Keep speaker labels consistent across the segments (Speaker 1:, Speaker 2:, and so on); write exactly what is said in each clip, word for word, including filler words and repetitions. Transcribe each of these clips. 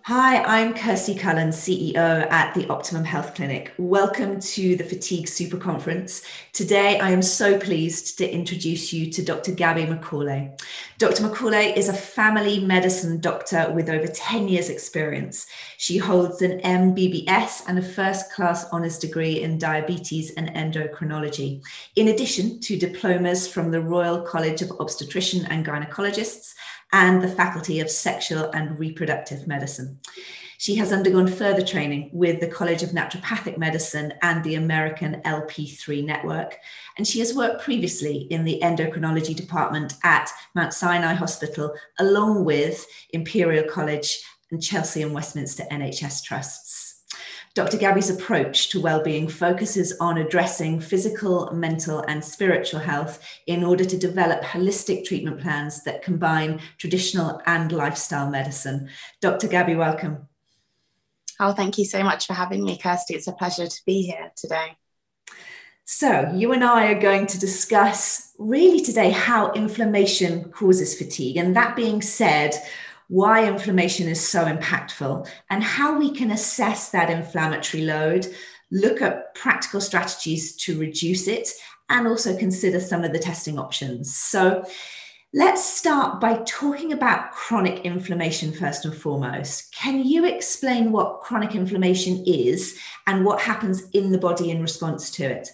Speaker 1: Hi, I'm Kirsty Cullen, C E O at the Optimum Health Clinic. Welcome to the Fatigue Super Conference. Today, I am so pleased to introduce you to Doctor Gabby McCauley. Doctor McCauley is a family medicine doctor with over ten years experience. She holds an M B B S and a first-class honours degree in diabetes and endocrinology, in addition to diplomas from the Royal College of Obstetrician and Gynecologists and the Faculty of Sexual and Reproductive Medicine. She has undergone further training with the College of Naturopathic Medicine and the American L P three Network, and she has worked previously in the endocrinology department at Mount Sinai Hospital, along with Imperial College and Chelsea and Westminster N H S trusts. Doctor Gabby's approach to well-being focuses on addressing physical, mental, and spiritual health in order to develop holistic treatment plans that combine traditional and lifestyle medicine. Doctor Gabby, welcome.
Speaker 2: Oh, thank you so much for having me, Kirsty. It's a pleasure to be here today.
Speaker 1: So you and I are going to discuss really today how inflammation causes fatigue. And that being said, why inflammation is so impactful and how we can assess that inflammatory load, look at practical strategies to reduce it, and also consider some of the testing options. So let's start by talking about chronic inflammation first and foremost. Can you explain what chronic inflammation is and what happens in the body in response to it?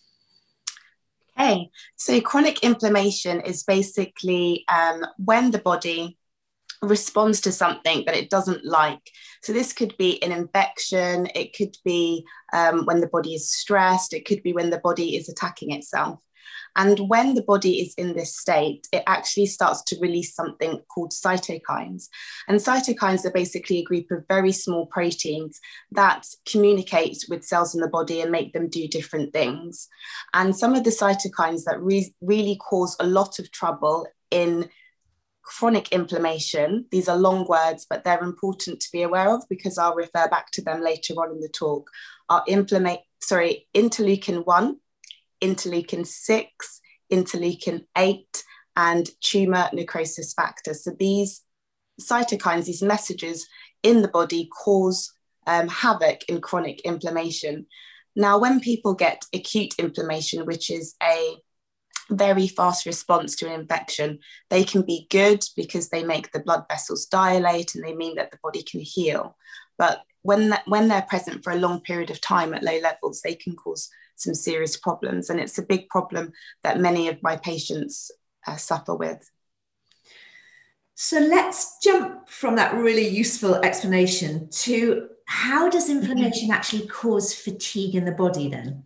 Speaker 2: Okay, so chronic inflammation is basically um, when the body responds to something that it doesn't like. So this could be an infection, it could be um, when the body is stressed, it could be when the body is attacking itself. And when the body is in this state, it actually starts to release something called cytokines. And cytokines are basically a group of very small proteins that communicate with cells in the body and make them do different things. And some of the cytokines that re- really cause a lot of trouble in chronic inflammation, these are long words, but they're important to be aware of because I'll refer back to them later on in the talk, are inflama- sorry, interleukin one, interleukin six, interleukin eight, and tumor necrosis factor. So these cytokines, these messages in the body cause um, havoc in chronic inflammation. Now, when people get acute inflammation, which is a very fast response to an infection, they can be good because they make the blood vessels dilate and they mean that the body can heal. But when, that, when they're present for a long period of time at low levels, they can cause some serious problems. And it's a big problem that many of my patients uh, suffer with.
Speaker 1: So let's jump from that really useful explanation to how does inflammation actually cause fatigue in the body then?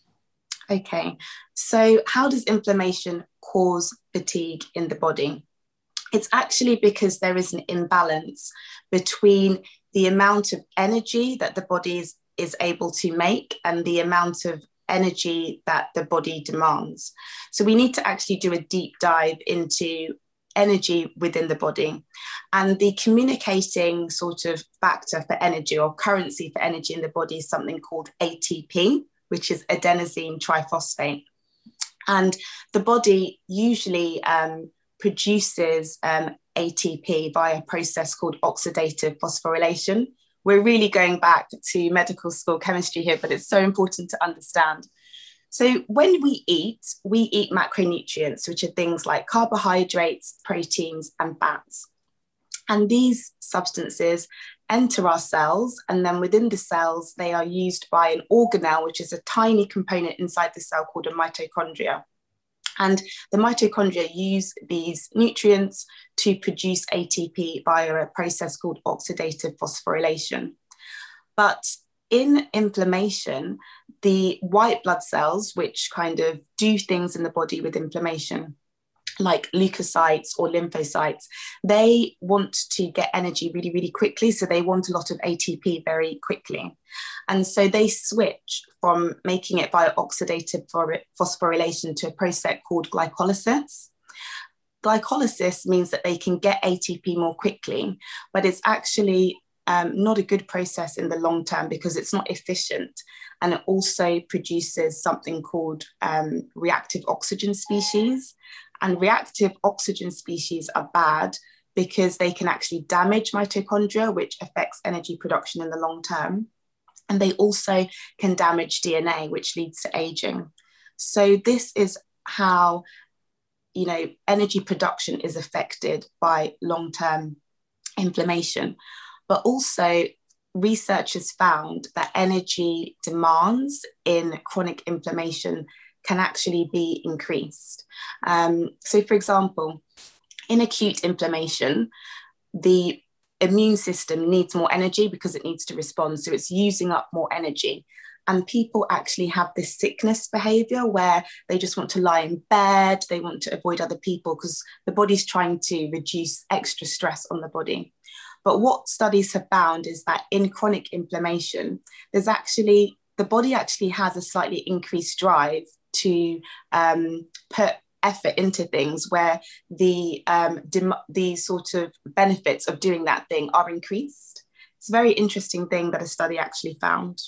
Speaker 2: Okay, so how does inflammation cause fatigue in the body? It's actually because there is an imbalance between the amount of energy that the body is, is able to make and the amount of energy that the body demands. So we need to actually do a deep dive into energy within the body. And the communicating sort of factor for energy or currency for energy in the body is something called A T P, which is adenosine triphosphate. And the body usually um, produces um, A T P via a process called oxidative phosphorylation. We're really going back to medical school chemistry here, but it's so important to understand. So when we eat, we eat macronutrients, which are things like carbohydrates, proteins, and fats. And these substances enter our cells, and then within the cells, they are used by an organelle, which is a tiny component inside the cell called a mitochondria. And the mitochondria use these nutrients to produce A T P via a process called oxidative phosphorylation. But in inflammation, the white blood cells, which kind of do things in the body with inflammation, like leukocytes or lymphocytes, they want to get energy really, really quickly. So they want a lot of A T P very quickly. And so they switch from making it via oxidative phosphorylation to a process called glycolysis. Glycolysis means that they can get A T P more quickly, but it's actually um, not a good process in the long term because it's not efficient. And it also produces something called um, reactive oxygen species. And reactive oxygen species are bad because they can actually damage mitochondria, which affects energy production in the long term. And they also can damage D N A, which leads to aging. So this is how, you know, energy production is affected by long-term inflammation. But also researchers found that energy demands in chronic inflammation can actually be increased. Um, so for example, in acute inflammation, the immune system needs more energy because it needs to respond. So it's using up more energy. And people actually have this sickness behavior where they just want to lie in bed, they want to avoid other people because the body's trying to reduce extra stress on the body. But what studies have found is that in chronic inflammation, there's actually, the body actually has a slightly increased drive to um, put effort into things where the, um, dem- the sort of benefits of doing that thing are increased. It's a very interesting thing that a study actually found.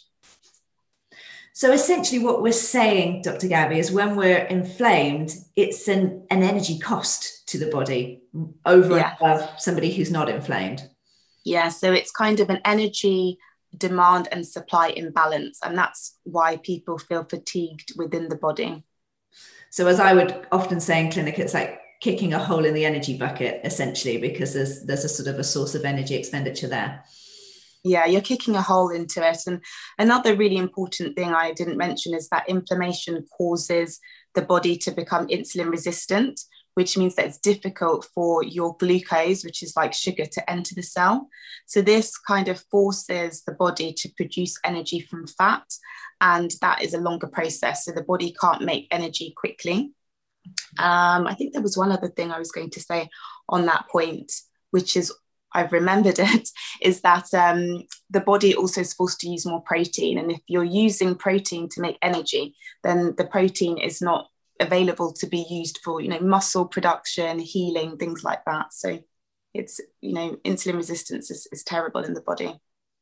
Speaker 1: So essentially what we're saying, Doctor Gabby, is when we're inflamed, it's an, an energy cost to the body over
Speaker 2: Yeah.
Speaker 1: and above somebody who's not inflamed.
Speaker 2: Yeah, so it's kind of an energy demand and supply imbalance. And that's why people feel fatigued within the body.
Speaker 1: So as I would often say in clinic, it's like kicking a hole in the energy bucket, essentially, because there's, there's a sort of a source of energy expenditure there.
Speaker 2: Yeah, you're kicking a hole into it. And another really important thing I didn't mention is that inflammation causes the body to become insulin resistant, which means that it's difficult for your glucose, which is like sugar, to enter the cell. So this kind of forces the body to produce energy from fat, and that is a longer process. So the body can't make energy quickly. Um, I think there was one other thing I was going to say on that point, which is I've remembered it, is that um, the body also is supposed to use more protein. And if you're using protein to make energy, then the protein is not available to be used for, you know, muscle production, healing, things like that. So it's, you know, insulin resistance is, is terrible in the body.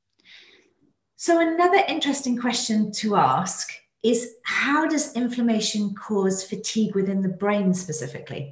Speaker 1: So another interesting question to ask is, how does inflammation cause fatigue within the brain specifically?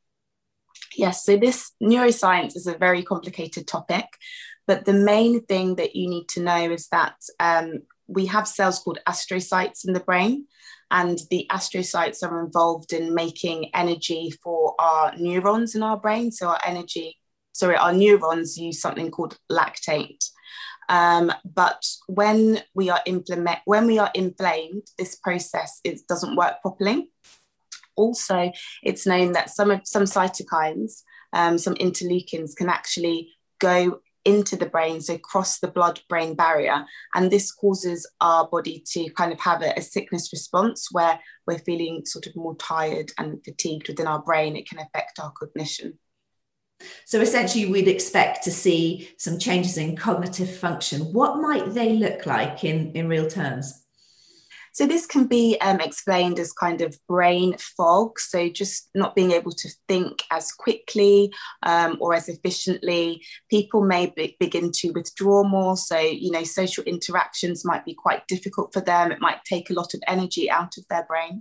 Speaker 2: Yes, so this neuroscience is a very complicated topic, but the main thing that you need to know is that um, we have cells called astrocytes in the brain, and the astrocytes are involved in making energy for our neurons in our brain. So our energy, sorry, our neurons use something called lactate. Um, but when we are implement, when we are inflamed, this process it doesn't work properly. Also, it's known that some of some cytokines, um, some interleukins can actually go into the brain, so cross the blood-brain barrier. And this causes our body to kind of have a, a sickness response where we're feeling sort of more tired and fatigued within our brain. It can affect our cognition.
Speaker 1: So essentially, we'd expect to see some changes in cognitive function. What might they look like in, in real terms?
Speaker 2: So this can be um, explained as kind of brain fog. So just not being able to think as quickly um, or as efficiently. People may be, begin to withdraw more. So, you know, social interactions might be quite difficult for them. It might take a lot of energy out of their brain.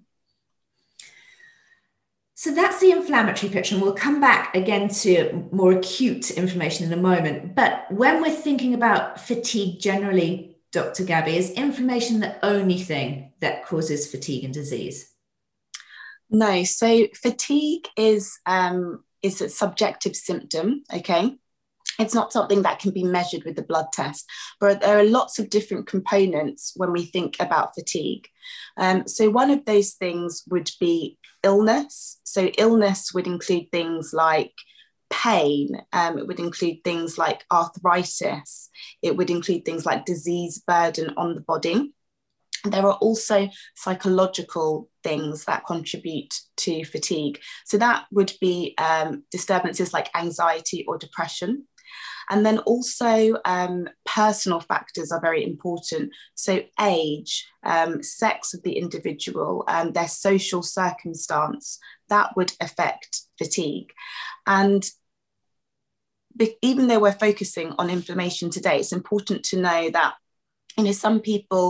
Speaker 1: So that's the inflammatory picture, and we'll come back again to more acute inflammation in a moment. But when we're thinking about fatigue generally, Doctor Gabby, is inflammation the only thing that causes fatigue and disease?
Speaker 2: No, so fatigue is, um, is a subjective symptom, okay? It's not something that can be measured with the blood test, but there are lots of different components when we think about fatigue. Um, so one of those things would be illness. So illness would include things like pain, um, it would include things like arthritis, it would include things like disease burden on the body. There are also psychological things that contribute to fatigue. So that would be um, disturbances like anxiety or depression. And then also um, personal factors are very important. So age, um, sex of the individual, um, their social circumstance, that would affect fatigue. And be- even though we're focusing on inflammation today, it's important to know that, you know, some people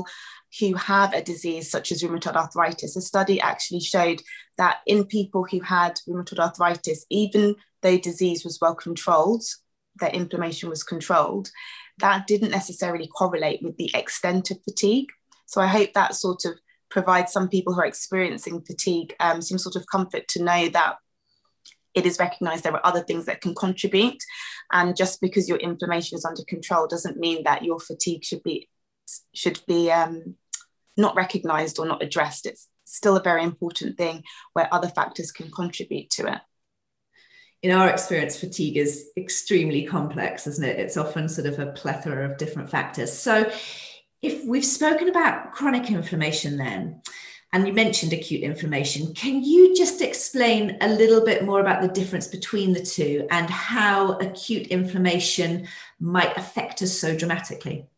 Speaker 2: who have a disease such as rheumatoid arthritis, a study actually showed that in people who had rheumatoid arthritis, even though disease was well controlled, their inflammation was controlled, that didn't necessarily correlate with the extent of fatigue. So I hope that sort of provides some people who are experiencing fatigue um, some sort of comfort to know that it is recognised there are other things that can contribute. And just because your inflammation is under control doesn't mean that your fatigue should be should be um, not recognised or not addressed. It's still a very important thing where other factors can contribute to it.
Speaker 1: In our experience, fatigue is extremely complex, isn't it? It's often sort of a plethora of different factors. So if we've spoken about chronic inflammation then, and you mentioned acute inflammation, can you just explain a little bit more about the difference between the two and how acute inflammation might affect us so dramatically?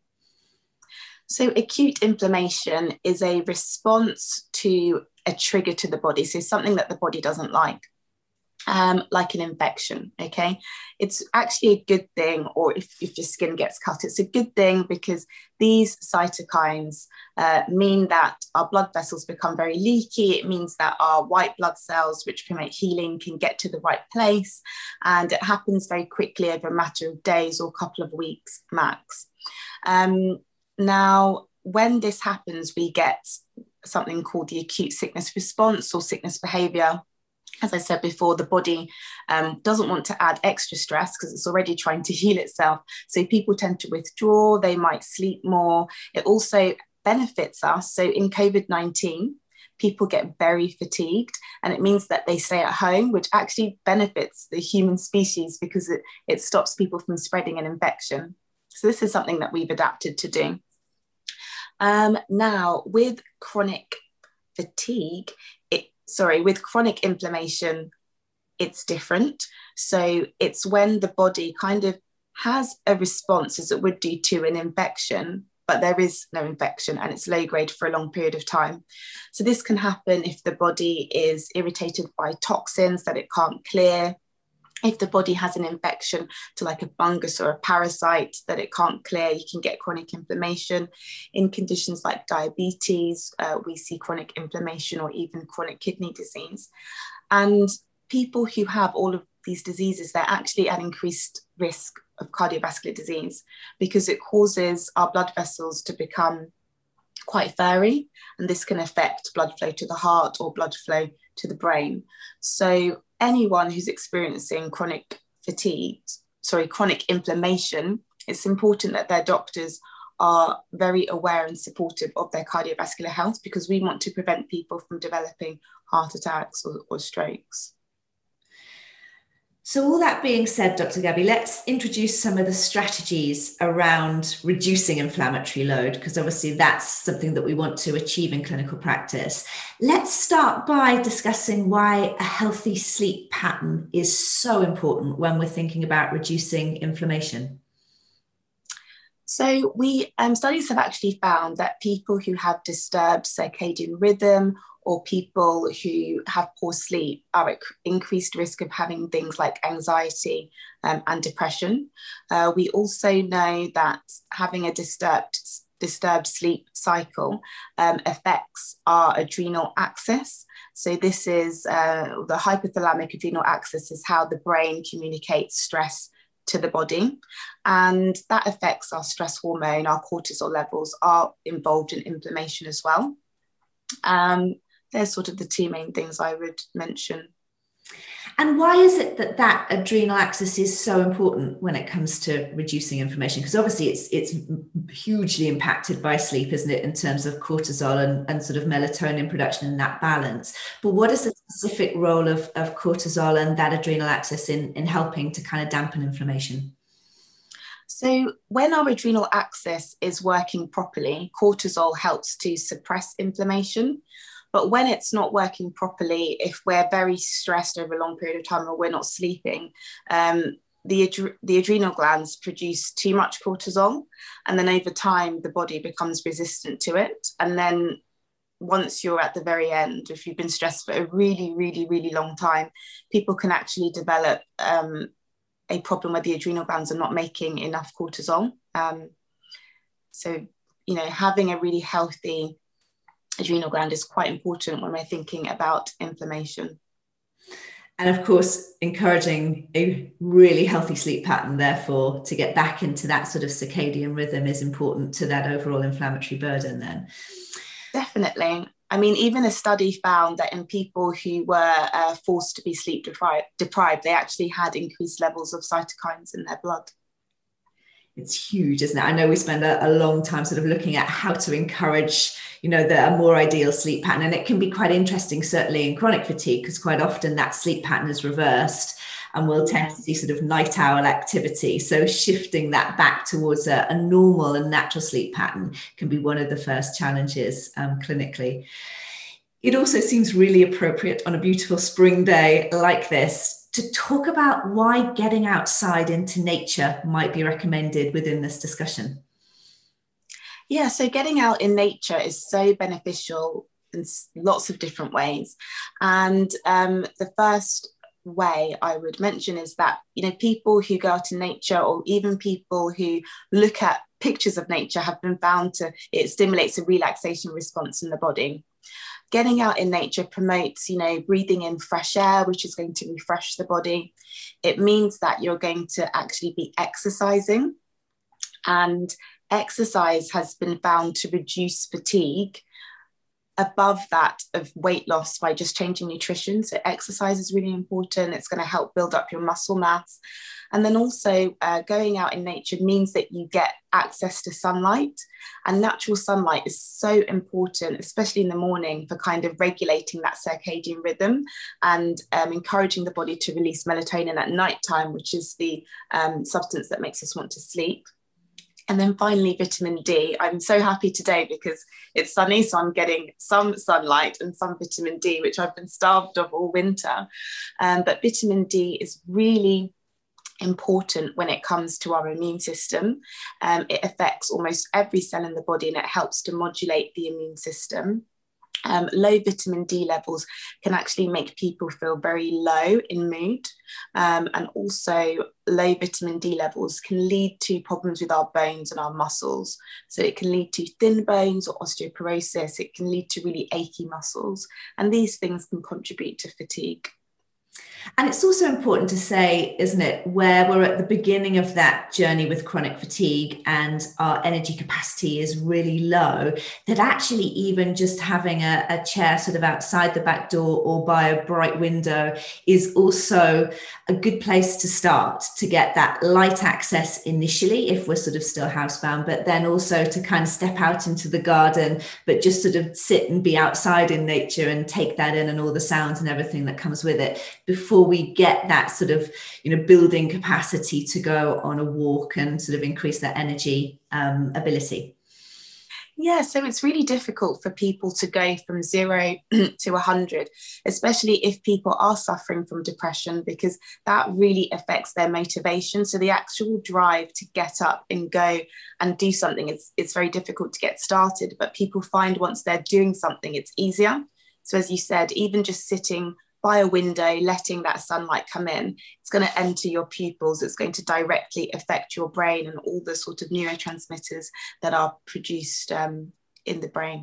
Speaker 2: So acute inflammation is a response to a trigger to the body, so something that the body doesn't like. Um, like an infection, okay? It's actually a good thing, or if, if your skin gets cut, it's a good thing because these cytokines uh, mean that our blood vessels become very leaky. It means that our white blood cells, which promote healing, can get to the right place. And it happens very quickly over a matter of days or a couple of weeks max. Um, now, when this happens, we get something called the acute sickness response or sickness behavior. As I said before, the body um, doesn't want to add extra stress because it's already trying to heal itself. So people tend to withdraw, they might sleep more. It also benefits us. So in COVID nineteen, people get very fatigued, and it means that they stay at home, which actually benefits the human species because it, it stops people from spreading an infection. So this is something that we've adapted to do. Um, now, with chronic fatigue, it sorry, with chronic inflammation, it's different. So it's when the body kind of has a response as it would do to an infection, but there is no infection and it's low grade for a long period of time. So this can happen if the body is irritated by toxins that it can't clear, if the body has an infection to like a fungus or a parasite that it can't clear, you can get chronic inflammation. In conditions like diabetes, uh, we see chronic inflammation or even chronic kidney disease. And people who have all of these diseases, they're actually at increased risk of cardiovascular disease because it causes our blood vessels to become quite furry, and this can affect blood flow to the heart or blood flow to the brain. So anyone who's experiencing chronic fatigue, sorry, chronic inflammation, it's important that their doctors are very aware and supportive of their cardiovascular health because we want to prevent people from developing heart attacks or, or strokes.
Speaker 1: So all that being said, Doctor Gabby, let's introduce some of the strategies around reducing inflammatory load, because obviously that's something that we want to achieve in clinical practice. Let's start by discussing why a healthy sleep pattern is so important when we're thinking about reducing inflammation.
Speaker 2: So we um, studies have actually found that people who have disturbed circadian rhythm or people who have poor sleep are at increased risk of having things like anxiety um, and depression. Uh, we also know that having a disturbed disturbed sleep cycle um, affects our adrenal axis. So this is uh, the hypothalamic adrenal axis is how the brain communicates stress to the body, and that affects our stress hormone. Our cortisol levels are involved in inflammation as well. Um, There's sort of the two main things I would mention.
Speaker 1: And why is it that that adrenal axis is so important when it comes to reducing inflammation? Because obviously it's it's hugely impacted by sleep, isn't it, in terms of cortisol and, and sort of melatonin production and that balance. But what is the specific role of, of cortisol and that adrenal axis in, in helping to kind of dampen inflammation?
Speaker 2: So when our adrenal axis is working properly, cortisol helps to suppress inflammation. But when it's not working properly, if we're very stressed over a long period of time or we're not sleeping, um, the, adre- the adrenal glands produce too much cortisol. And then over time, the body becomes resistant to it. And then once you're at the very end, if you've been stressed for a really, really, really long time, people can actually develop um, a problem where the adrenal glands are not making enough cortisol. Um, so you know, having a really healthy adrenal gland is quite important when we're thinking about inflammation.
Speaker 1: And of course, encouraging a really healthy sleep pattern, therefore, to get back into that sort of circadian rhythm is important to that overall inflammatory burden then.
Speaker 2: Definitely. I mean, even a study found that in people who were uh, forced to be sleep deprived, deprived, they actually had increased levels of cytokines in their blood.
Speaker 1: It's huge, isn't it? I know we spend a, a long time sort of looking at how to encourage, you know, the a more ideal sleep pattern. And it can be quite interesting, certainly in chronic fatigue, because quite often that sleep pattern is reversed and we'll tend to see sort of night owl activity. So shifting that back towards a, a normal and natural sleep pattern can be one of the first challenges um, clinically. It also seems really appropriate on a beautiful spring day like this to talk about why getting outside into nature might be recommended within this discussion.
Speaker 2: Yeah, so getting out in nature is so beneficial in lots of different ways. And um, the first way I would mention is that, you know, people who go out in nature, or even people who look at pictures of nature, have been found to, it stimulates a relaxation response in the body. Getting out in nature promotes, you know, breathing in fresh air, which is going to refresh the body. It means that you're going to actually be exercising, and exercise has been found to reduce fatigue above that of weight loss by just changing nutrition. So exercise is really important. It's going to help build up your muscle mass. And then also uh, going out in nature means that you get access to sunlight, and natural sunlight is so important, especially in the morning, for kind of regulating that circadian rhythm and um, encouraging the body to release melatonin at nighttime, which is the um, substance that makes us want to sleep. And then finally, vitamin D. I'm so happy today because it's sunny, so I'm getting some sunlight and some vitamin D, which I've been starved of all winter. Um, but vitamin D is really important when it comes to our immune system. Um, it affects almost every cell in the body, and it helps to modulate the immune system. Um, low vitamin D levels can actually make people feel very low in mood. Um, and also low vitamin D levels can lead to problems with our bones and our muscles. So it can lead to thin bones or osteoporosis. It can lead to really achy muscles. And these things can contribute to fatigue.
Speaker 1: And it's also important to say, isn't it, where we're at the beginning of that journey with chronic fatigue and our energy capacity is really low, that actually even just having a, a chair sort of outside the back door or by a bright window is also a good place to start, to get that light access initially if we're sort of still housebound, but then also to kind of step out into the garden, but just sort of sit and be outside in nature and take that in and all the sounds and everything that comes with it before we get that sort of, you know, building capacity to go on a walk and sort of increase that energy um, ability.
Speaker 2: Yeah, so it's really difficult for people to go from zero to one hundred, especially if people are suffering from depression, because that really affects their motivation. So the actual drive to get up and go and do something, it's, it's very difficult to get started, but people find once they're doing something, it's easier. So as you said, even just sitting by a window, letting that sunlight come in, it's going to enter your pupils. It's going to directly affect your brain and all the sort of neurotransmitters that are produced um, in the brain.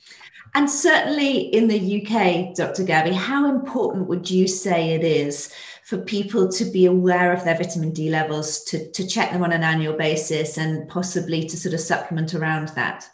Speaker 1: And certainly in the U K, Doctor Gabby, how important would you say it is for people to be aware of their vitamin D levels, to, to check them on an annual basis and possibly to sort of supplement around that?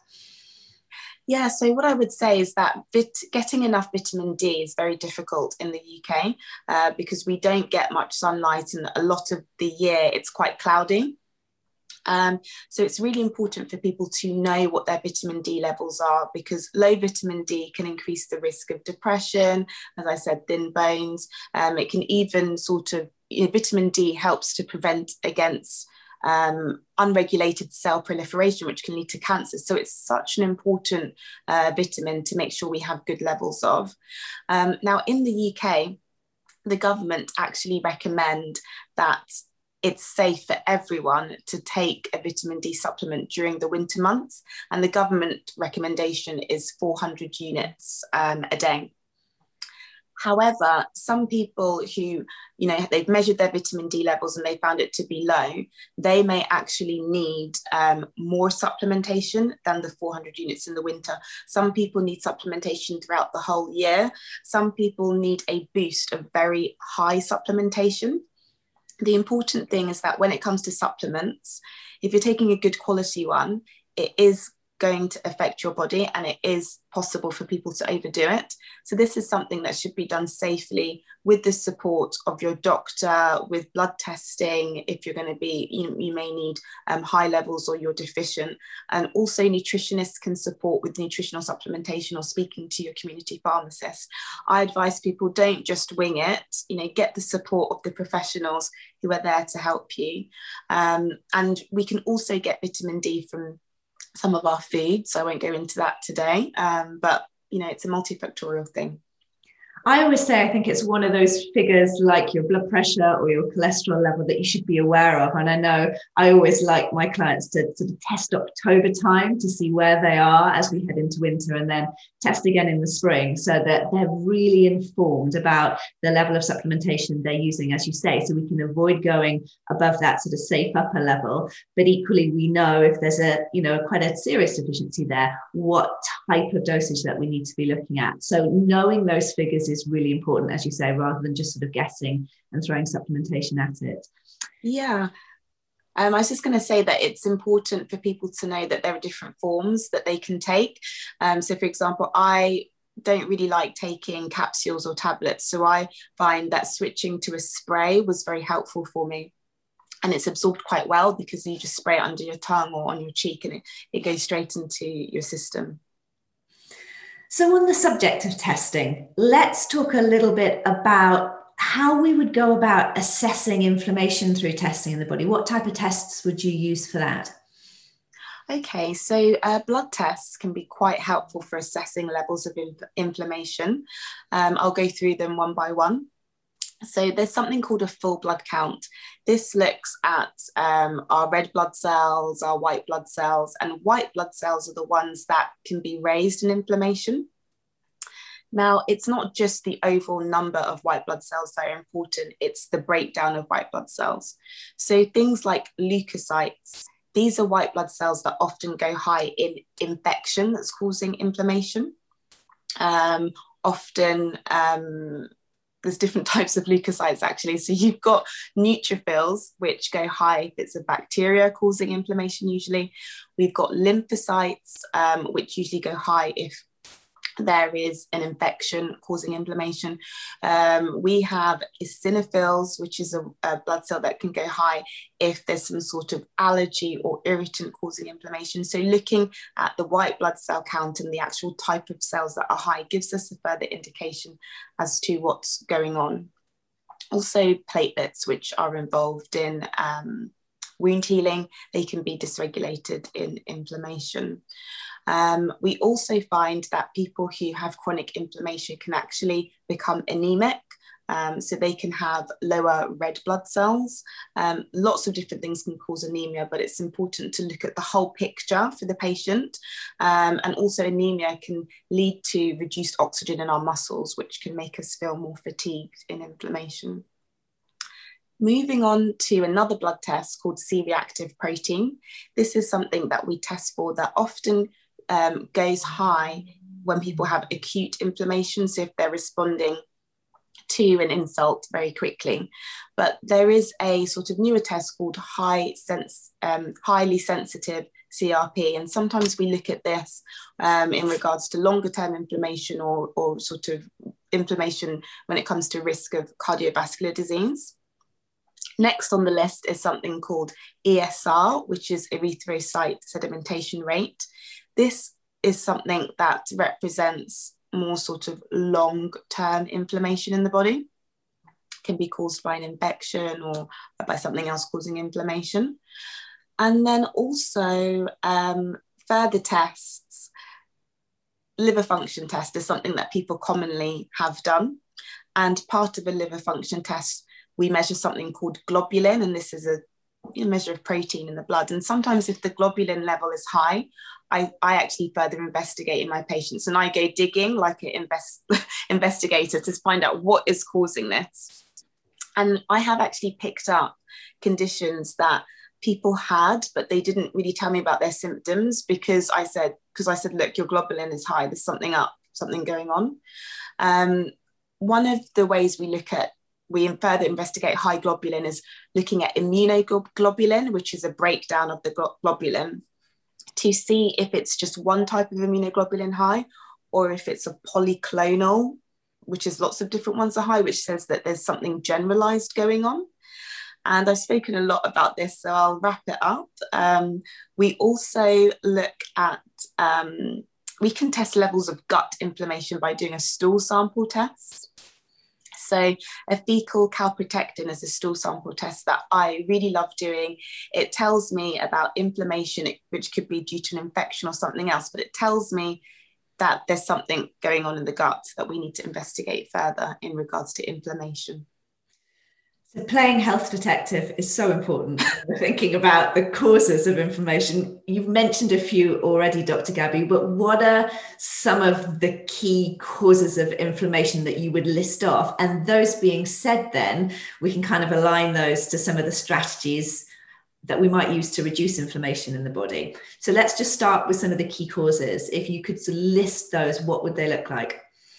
Speaker 2: Yeah, so what I would say is that vit- getting enough vitamin D is very difficult in the U K uh, because we don't get much sunlight, and a lot of the year it's quite cloudy. Um, so it's really important for people to know what their vitamin D levels are, because low vitamin D can increase the risk of depression, as I said, thin bones. Um, it can even sort of, you know, vitamin D helps to prevent against Um, unregulated cell proliferation, which can lead to cancer. So it's such an important uh, vitamin to make sure we have good levels of. Um, now, in the U K, the government actually recommend that it's safe for everyone to take a vitamin D supplement during the winter months. And the government recommendation is four hundred units um, a day. However, some people who, you know, they've measured their vitamin D levels and they found it to be low, they may actually need um, more supplementation than the four hundred units in the winter. Some people need supplementation throughout the whole year. Some people need a boost of very high supplementation. The important thing is that when it comes to supplements, if you're taking a good quality one, it is going to affect your body, and it is possible for people to overdo it. So this is something that should be done safely with the support of your doctor, with blood testing. If you're going to be, you, you may need um, high levels or you're deficient. And also nutritionists can support with nutritional supplementation or speaking to your community pharmacist. I advise people, don't just wing it, you know, get the support of the professionals who are there to help you. Um, and we can also get vitamin D from some of our food, so I won't go into that today, um, but you know, it's a multifactorial thing.
Speaker 1: I always say I think it's one of those figures like your blood pressure or your cholesterol level that you should be aware of. And I know I always like my clients to sort of test October time to see where they are as we head into winter, and then test again in the spring, so that they're really informed about the level of supplementation they're using, as you say, so we can avoid going above that sort of safe upper level. But equally, we know if there's a, you know, quite a serious deficiency there, what type of dosage that we need to be looking at. So knowing those figures is really important, as you say, rather than just sort of guessing and throwing supplementation at it.
Speaker 2: Yeah. Um, I was just going to say that it's important for people to know that there are different forms that they can take. Um, so, for example, I don't really like taking capsules or tablets. So I find that switching to a spray was very helpful for me. And it's absorbed quite well because you just spray it under your tongue or on your cheek, and it, it goes straight into your system.
Speaker 1: So on the subject of testing, let's talk a little bit about how we would go about assessing inflammation through testing in the body. What type of tests would you use for that?
Speaker 2: Okay, so uh, blood tests can be quite helpful for assessing levels of inf- inflammation. Um, I'll go through them one by one. So there's something called a full blood count. This looks at um, our red blood cells, our white blood cells, and white blood cells are the ones that can be raised in inflammation. Now, it's not just the overall number of white blood cells that are important, it's the breakdown of white blood cells. So things like leukocytes, these are white blood cells that often go high in infection that's causing inflammation. Um, often, um, there's different types of leukocytes actually. So you've got neutrophils, which go high if it's a bacteria causing inflammation usually. We've got lymphocytes, um, which usually go high if there is an infection causing inflammation. Um, we have eosinophils, which is a, a blood cell that can go high if there's some sort of allergy or irritant causing inflammation. So looking at the white blood cell count and the actual type of cells that are high gives us a further indication as to what's going on. Also platelets, which are involved in um, wound healing, they can be dysregulated in inflammation. Um, we also find that people who have chronic inflammation can actually become anemic. Um, so they can have lower red blood cells. Um, lots of different things can cause anemia, but it's important to look at the whole picture for the patient. Um, and also anemia can lead to reduced oxygen in our muscles, which can make us feel more fatigued in inflammation. Moving on to another blood test called C-reactive protein. This is something that we test for that often um, goes high when people have acute inflammation. So if they're responding to an insult very quickly. But there is a sort of newer test called high sense, um, highly sensitive C R P. And sometimes we look at this um, in regards to longer term inflammation or, or sort of inflammation when it comes to risk of cardiovascular disease. Next on the list is something called E S R, which is erythrocyte sedimentation rate. This is something that represents more sort of long-term inflammation in the body. It can be caused by an infection or by something else causing inflammation. And then also um, further tests, liver function test is something that people commonly have done. And part of a liver function test, we measure something called globulin, and this is a a measure of protein in the blood. And sometimes if the globulin level is high, I, I actually further investigate in my patients, and I go digging like an invest, investigator to find out what is causing this. And I have actually picked up conditions that people had, but they didn't really tell me about their symptoms because I said, because I said, look, your globulin is high, there's something up, something going on. Um, one of the ways we look at, we further investigate high globulin is looking at immunoglobulin, which is a breakdown of the globulin, to see if it's just one type of immunoglobulin high, or if it's a polyclonal, which is lots of different ones are high, which says that there's something generalized going on. And I've spoken a lot about this, so I'll wrap it up. Um, we also look at, um, we can test levels of gut inflammation by doing a stool sample test. So a fecal calprotectin is a stool sample test that I really love doing. It tells me about inflammation, which could be due to an infection or something else, but it tells me that there's something going on in the gut that we need to investigate further in regards to inflammation.
Speaker 1: So playing health detective is so important for thinking about the causes of inflammation. You've mentioned a few already, Doctor Gabby, but what are some of the key causes of inflammation that you would list off? And those being said, then we can kind of align those to some of the strategies that we might use to reduce inflammation in the body. So let's just start with some of the key causes. If you could list those, what would they look like?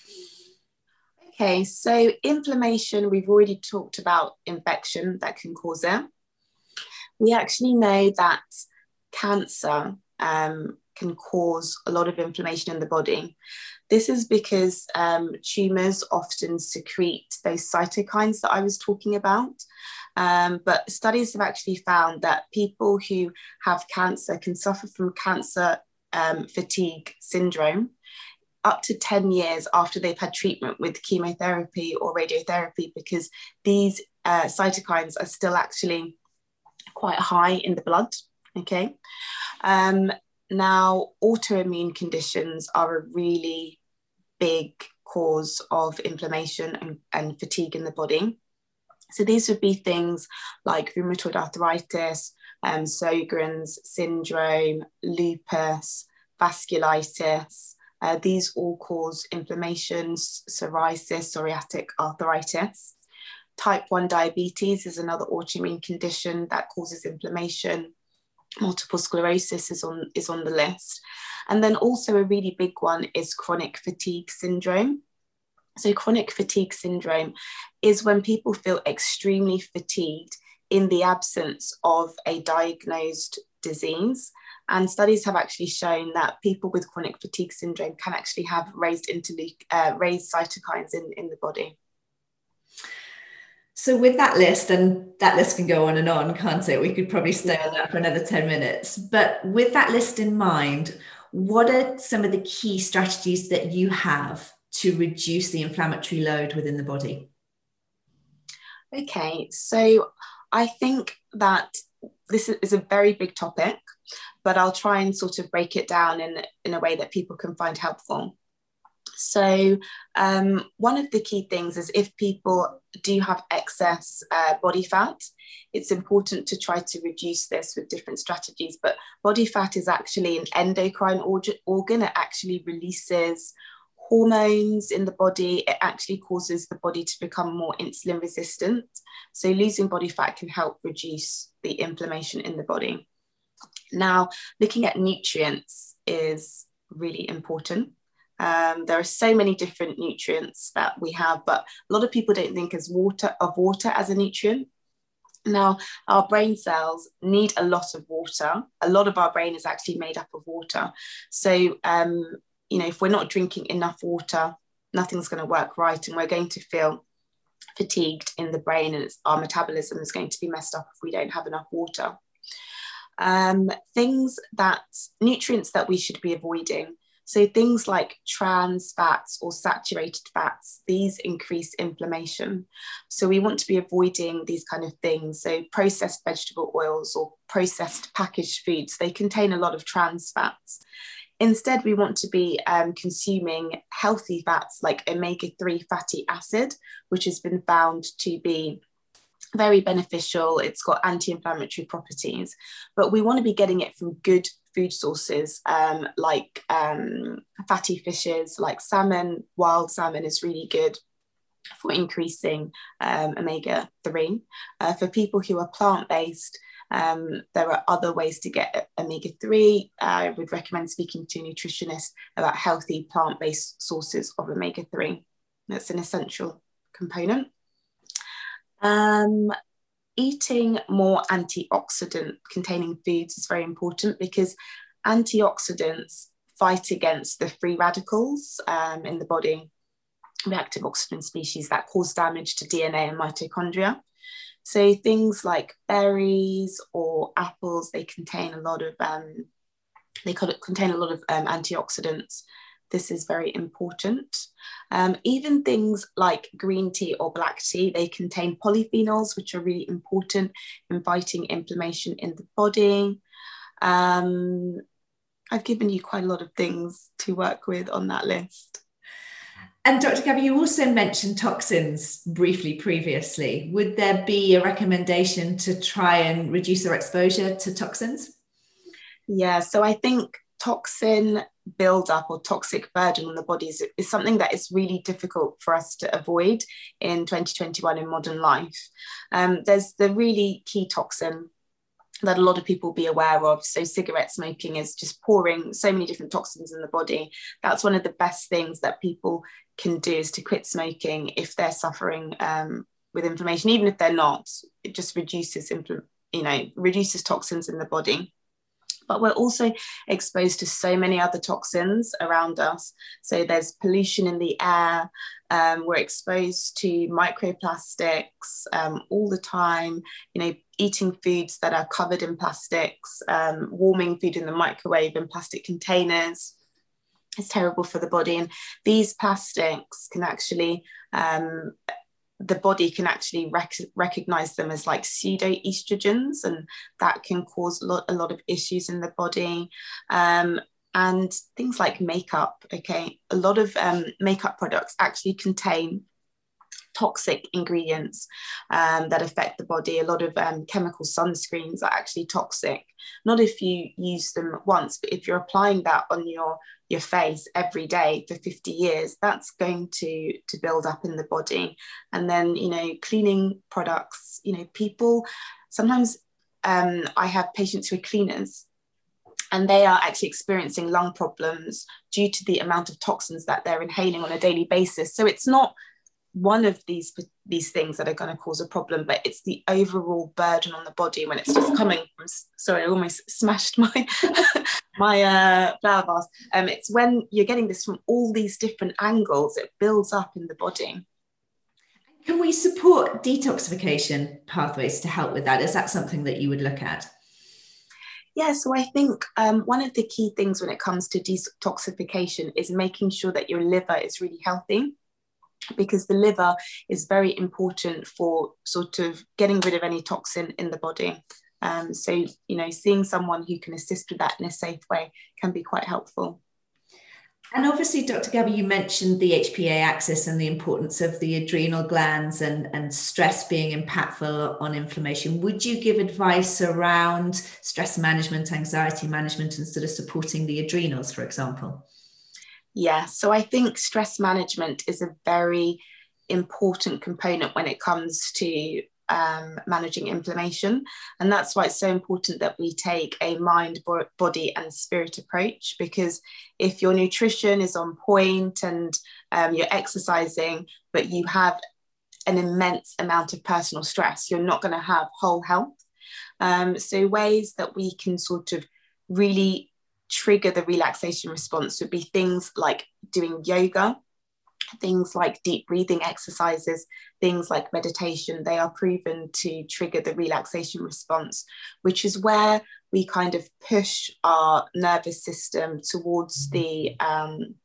Speaker 2: Okay, so inflammation, we've already talked about infection that can cause it. We actually know that cancer um, can cause a lot of inflammation in the body. This is because um, tumours often secrete those cytokines that I was talking about. Um, but studies have actually found that people who have cancer can suffer from cancer um, fatigue syndrome up to ten years after they've had treatment with chemotherapy or radiotherapy, because these uh, cytokines are still actually quite high in the blood, okay? Um, now, autoimmune conditions are a really big cause of inflammation and, and fatigue in the body. So these would be things like rheumatoid arthritis, um, Sjogren's syndrome, lupus, vasculitis. Uh, these all cause inflammations, psoriasis, psoriatic arthritis. Type one diabetes is another autoimmune condition that causes inflammation. Multiple sclerosis is on, is on the list. And then also a really big one is chronic fatigue syndrome. So chronic fatigue syndrome is when people feel extremely fatigued in the absence of a diagnosed disease. And studies have actually shown that people with chronic fatigue syndrome can actually have raised interleukin, uh, raised cytokines in, in the body.
Speaker 1: So with that list, and that list can go on and on, can't it? We could probably stay on that for another ten minutes. But with that list in mind, what are some of the key strategies that you have to reduce the inflammatory load within the body?
Speaker 2: Okay, so I think that this is a very big topic, but I'll try and sort of break it down in, in a way that people can find helpful. So um, one of the key things is if people do have excess uh, body fat, it's important to try to reduce this with different strategies. But body fat is actually an endocrine organ. It actually releases hormones in the body. It actually causes the body to become more insulin resistant. So losing body fat can help reduce the inflammation in the body. Now, looking at nutrients is really important. Um, there are so many different nutrients that we have, but a lot of people don't think as water of water as a nutrient. Now, our brain cells need a lot of water. A lot of our brain is actually made up of water. So, um, you know, if we're not drinking enough water, nothing's going to work right, and we're going to feel fatigued in the brain, and it's, our metabolism is going to be messed up if we don't have enough water. Um, things that, nutrients that we should be avoiding. So things like trans fats or saturated fats, these increase inflammation. So we want to be avoiding these kind of things. So processed vegetable oils or processed packaged foods, they contain a lot of trans fats. Instead, we want to be um, consuming healthy fats like omega three fatty acid, which has been found to be very beneficial. It's got anti-inflammatory properties, but we want to be getting it from good food sources, um, like um, fatty fishes, like salmon. Wild salmon is really good for increasing um, omega three. Uh, for people who are plant-based, um, there are other ways to get omega three. I would recommend speaking to a nutritionist about healthy plant-based sources of omega three. That's an essential component. Um, eating more antioxidant containing foods is very important, because antioxidants fight against the free radicals um, in the body, reactive oxygen species that cause damage to D N A and mitochondria. So things like berries or apples, they contain a lot of um, they contain a lot of um, antioxidants. This is very important. Um, even things like green tea or black tea, they contain polyphenols, which are really important in fighting inflammation in the body. Um, I've given you quite a lot of things to work with on that list.
Speaker 1: And Doctor Gabby, you also mentioned toxins briefly previously. Would there be a recommendation to try and reduce our exposure to toxins?
Speaker 2: Yeah, so I think toxin buildup or toxic burden on the body is, is something that is really difficult for us to avoid in twenty twenty-one in modern life. Um, there's the really key toxin that a lot of people will be aware of. So cigarette smoking is just pouring so many different toxins in the body. That's one of the best things that people can do, is to quit smoking if they're suffering um, with inflammation. Even if they're not, it just reduces, you know, reduces toxins in the body. But we're also exposed to so many other toxins around us. So there's pollution in the air. Um, we're exposed to microplastics um, all the time, you know, eating foods that are covered in plastics, um, warming food in the microwave in plastic containers. It's terrible for the body. And these plastics can actually, um, the body can actually rec- recognize them as like pseudo-estrogens, and that can cause a lot, a lot of issues in the body. Um, and things like makeup, okay, a lot of um, makeup products actually contain toxic ingredients um, that affect the body. A lot of um, chemical sunscreens are actually toxic. Not if you use them once, but if you're applying that on your your face every day for fifty years, that's going to to build up in the body. And then, you know, cleaning products, you know, people sometimes um, I have patients who are cleaners, and they are actually experiencing lung problems due to the amount of toxins that they're inhaling on a daily basis. So it's not one of these these things that are going to cause a problem, but it's the overall burden on the body when it's just coming from, sorry, I almost smashed my my uh, flower vase. Um, it's when you're getting this from all these different angles, it builds up in the body.
Speaker 1: Can we support detoxification pathways to help with that? Is that something that you would look at?
Speaker 2: Yeah, so I think um, one of the key things when it comes to detoxification is making sure that your liver is really healthy, because the liver is very important for sort of getting rid of any toxin in the body. Um, so, you know, seeing someone who can assist with that in a safe way can be quite helpful.
Speaker 1: And obviously, Doctor Gabby, you mentioned the H P A axis and the importance of the adrenal glands and, and stress being impactful on inflammation. Would you give advice around stress management, anxiety management, and sort of supporting the adrenals, for example?
Speaker 2: Yeah, so I think stress management is a very important component when it comes to um, managing inflammation. And that's why it's so important that we take a mind, body, and spirit approach, because if your nutrition is on point and um, you're exercising, but you have an immense amount of personal stress, you're not going to have whole health. Um, so ways that we can sort of really trigger the relaxation response would be things like doing yoga, things like deep breathing exercises, things like meditation. They are proven to trigger the relaxation response, which is where we kind of push our nervous system towards the um,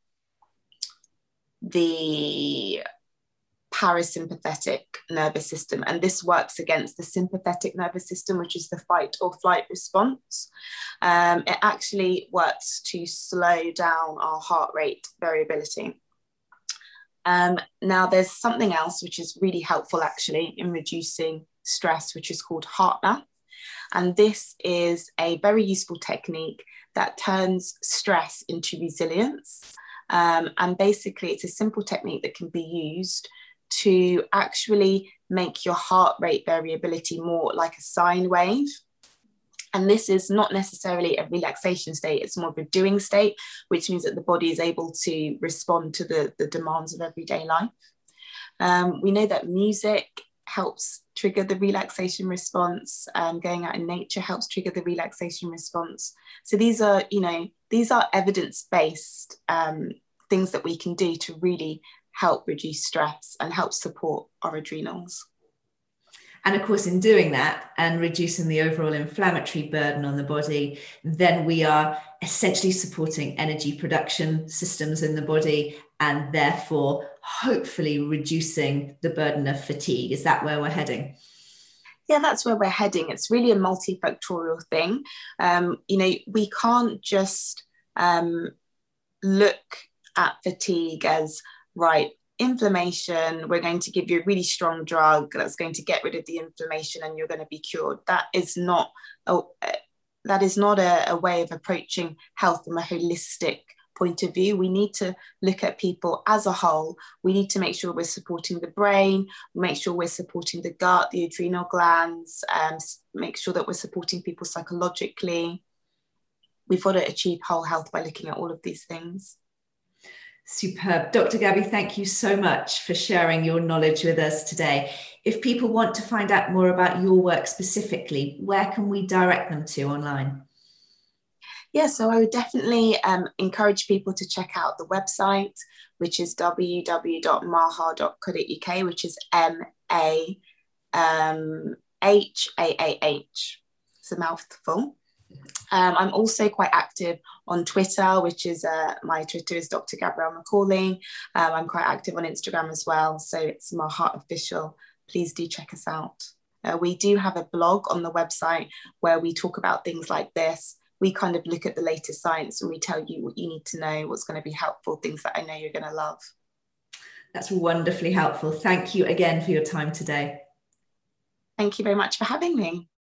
Speaker 2: the parasympathetic nervous system, and this works against the sympathetic nervous system, which is the fight or flight response. Um, it actually works to slow down our heart rate variability. Um, now there's something else which is really helpful actually in reducing stress, which is called HeartMath. And this is a very useful technique that turns stress into resilience. Um, and basically, it's a simple technique that can be used to actually make your heart rate variability more like a sine wave. And this is not necessarily a relaxation state, it's more of a doing state, which means that the body is able to respond to the, the demands of everyday life. Um, we know that music helps trigger the relaxation response. Um, going out in nature helps trigger the relaxation response. So these are, you know, these are evidence-based um, things that we can do to really help reduce stress and help support our adrenals.
Speaker 1: And of course, in doing that and reducing the overall inflammatory burden on the body, then we are essentially supporting energy production systems in the body and therefore hopefully reducing the burden of fatigue. Is that where we're heading?
Speaker 2: Yeah, that's where we're heading. It's really a multifactorial thing. Um, you know, we can't just um, look at fatigue as, right, inflammation, we're going to give you a really strong drug that's going to get rid of the inflammation and you're going to be cured. That is not a, that is not a, a way of approaching health from a holistic point of view. We need to look at people as a whole. We need to make sure we're supporting the brain, make sure we're supporting the gut, the adrenal glands, um, make sure that we're supporting people psychologically. We've got to achieve whole health by looking at all of these things.
Speaker 1: Superb. Doctor Gabby, thank you so much for sharing your knowledge with us today. If people want to find out more about your work specifically, where can we direct them to online?
Speaker 2: Yeah, so I would definitely um, encourage people to check out the website, which is w w w dot maha dot co dot u k, which is M A H A A H. It's a mouthful. Um, I'm also quite active on Twitter, which is uh, my Twitter is Doctor Gabrielle Macaulay. Um, I'm quite active on Instagram as well, so it's Maha Official. Please do check us out. Uh, we do have a blog on the website where we talk about things like this. We kind of look at the latest science and we tell you what you need to know, what's going to be helpful, things that I know you're going to love.
Speaker 1: That's wonderfully helpful. Thank you again for your time today.
Speaker 2: Thank you very much for having me.